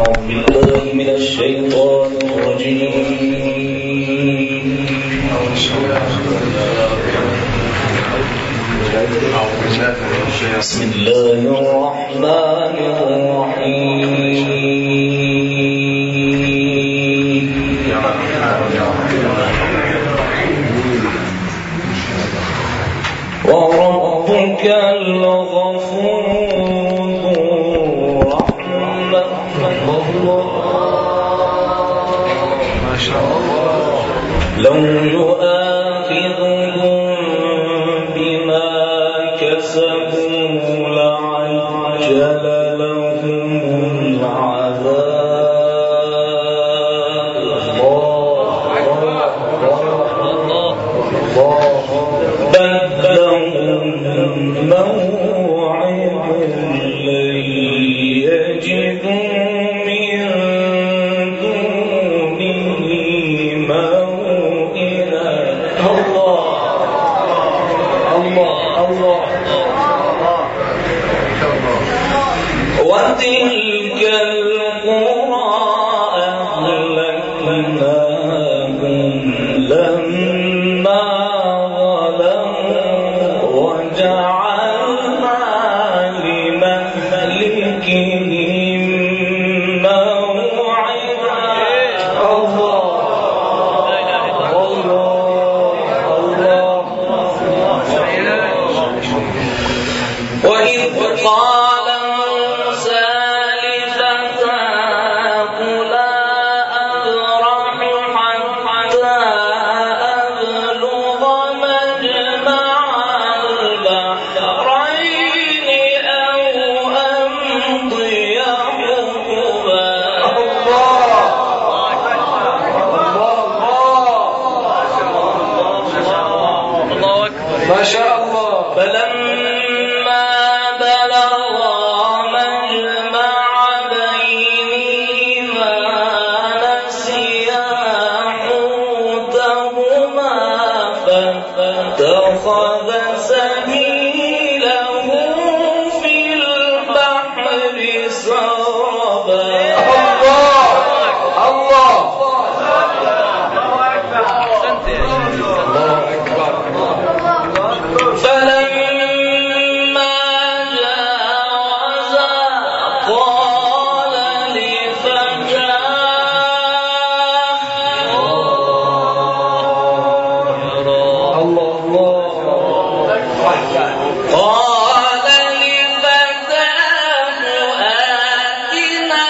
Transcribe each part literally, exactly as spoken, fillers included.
بسم الله الرحمن الرحيم وربك الغفور ذو رحمة ما شاء الله لو يؤاخذهم بما كسبوا لعجل لهم العذاب بل لهم موعد لن يجدوا من دونه موئلا. الله الله الله. وتلك القرى أهلكناهم لما ظلموا وجعلنا لمهلكهم موعدا. الله الله. وإذ قال موسى لفتاه لا أبرح حتى أبلغ مجمع البحرين أو أمضي حقبا. الله أكبر ما شاء الله. فلما بلغا مجمع بينهما نسيا حوتهما فاتخذ سبيله في البحر سربا. الله الله فلما جاوزا قال لفتاه الله قال لفتاه آتنا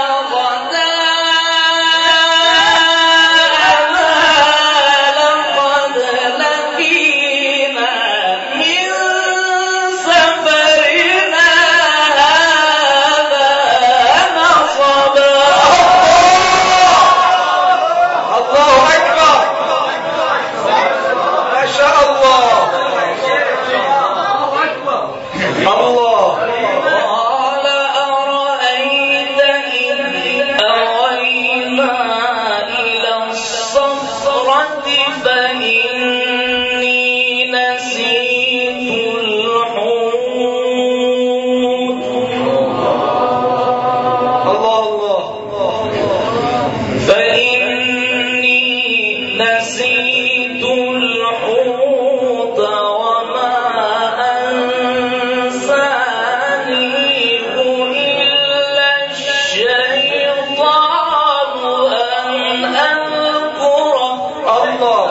غداءنا لقد لقينا من سفرنا هذا نصبا. الله أكبر ما شاء الله. الله قال أرأيت إن أوينا إلى الصخرة فإني نسيت الحوت. الله الله. فإني نسيت الحوت وما أنسانيه إلا الشيطان أن أذكره. الله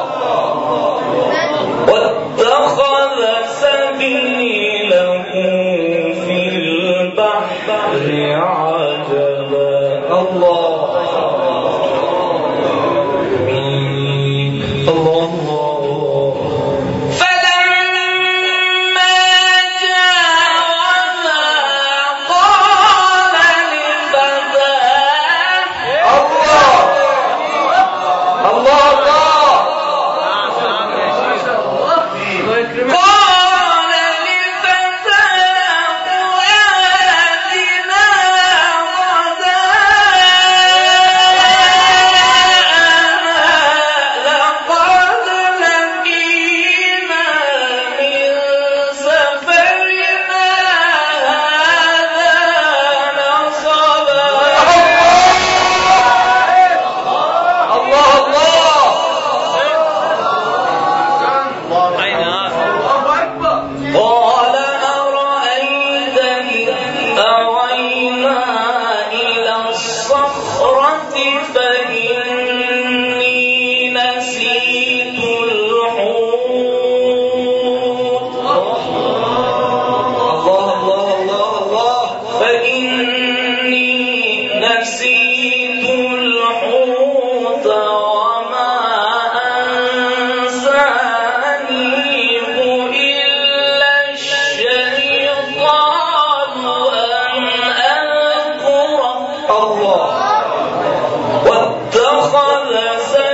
واتخذ سبيله في البحر عجبا. الله الله فلما جاوزا قال لفتاه الله الله قال لفتاه آتنا غداءنا لقد فإني نسيت الحوت الله الله الله الله فإني نسيت الحوت وما أنسانيه إلا الشيطان أن أذكره الله واتخذ